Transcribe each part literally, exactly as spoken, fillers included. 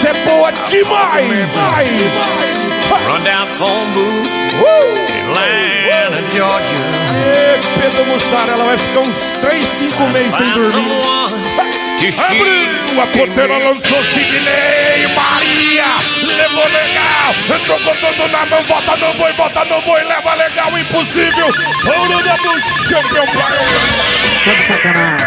Essa é boa demais! Run down the phone booth, Atlanta, Georgia. Ê, Pedro Mussarela vai ficar uns três, cinco meses sem dormir. Abriu a porteira, lançou Sidney, Maria, levou legal, entrou com tudo na mão, volta no boi, volta no boi, leva legal, impossível. Ouro do campeão para Só de sacanagem.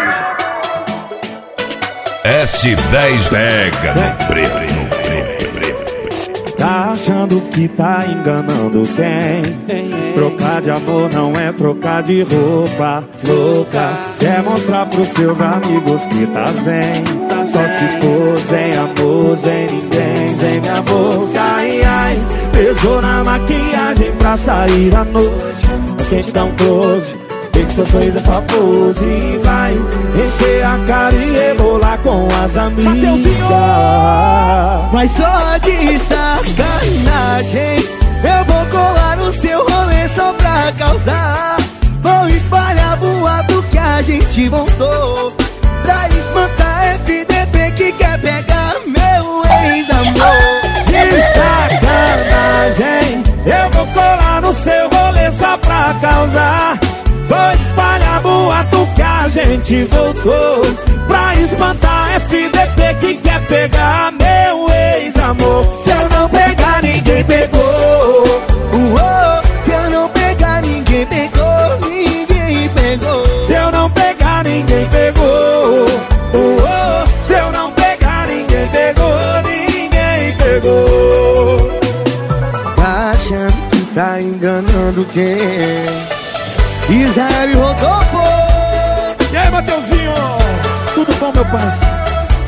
S dez pega no breve, no breve, breve. Tá achando que tá enganando quem? Trocar de amor não é trocar de roupa louca. Quer mostrar pros seus amigos que tá zen. Só se for zen amor, zen ninguém, zen minha boca. Ai, ai, pesou na maquiagem pra sair à noite. Mas quem te dá um close, vê que seu sorriso é só pose. E vai encher a cara e rebolar com as amigas. Mas só de sacanagem eu vou colar no seu rolê só pra causar. Vou espalhar boato que a gente montou pra espantar F D P que quer pegar meu ex-amor. De sacanagem eu vou colar no seu rolê só pra causar. Vou espalhar boato que a gente voltou pra espantar F D P que quer pegar meu ex-amor. Se eu não pegar, ninguém pegou. Uou, se eu não pegar, ninguém pegou. Ninguém pegou. Se eu não pegar, ninguém pegou. Uou, se eu não pegar, ninguém pegou. Ninguém pegou. Tá achando que tá enganando quem? Israel e Rodolfo. E aí, Mateuzinho? Tudo bom, meu parceiro?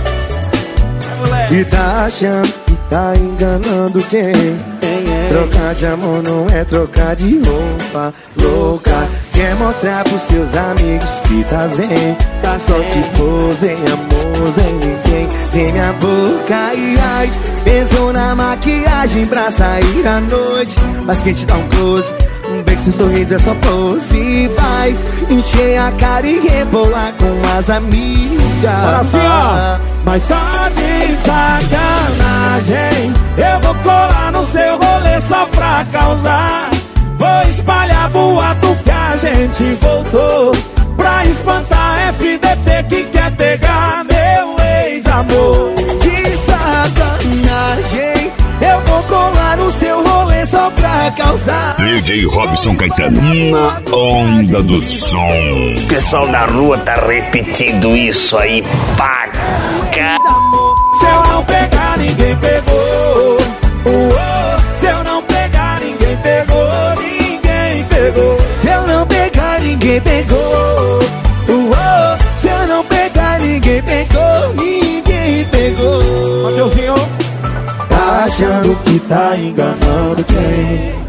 E tá achando que tá enganando quem? Trocar de amor não é trocar de roupa louca. Quer mostrar pros seus amigos que tá zen. Só se for zen amor, zen ninguém, zen minha boca. Ai, ai, pensou na maquiagem pra sair à noite. Mas quem te dá um close, um beijo sem sorriso é só pose. Vai encher a cara e rebolar com as amigas. Olha assim, ó. Mas só de sacanagem eu vou colar no seu rolê só pra causar. Vou espalhar boato que a gente voltou pra espantar F D P que quer pegar meu ex-amor. De sacanagem eu vou colar no seu rolê só pra causar. D J Robson Caetano, na onda do som. O pessoal da rua tá repetindo isso aí pra cá. Se eu não pegar, ninguém pegou. Uou, se eu não pegar, ninguém pegou. Ninguém pegou. Se eu não pegar, ninguém pegou. Uou, se eu não pegar, ninguém pegou. Ninguém pegou. Mateuzinho, tá achando que tá enganando quem?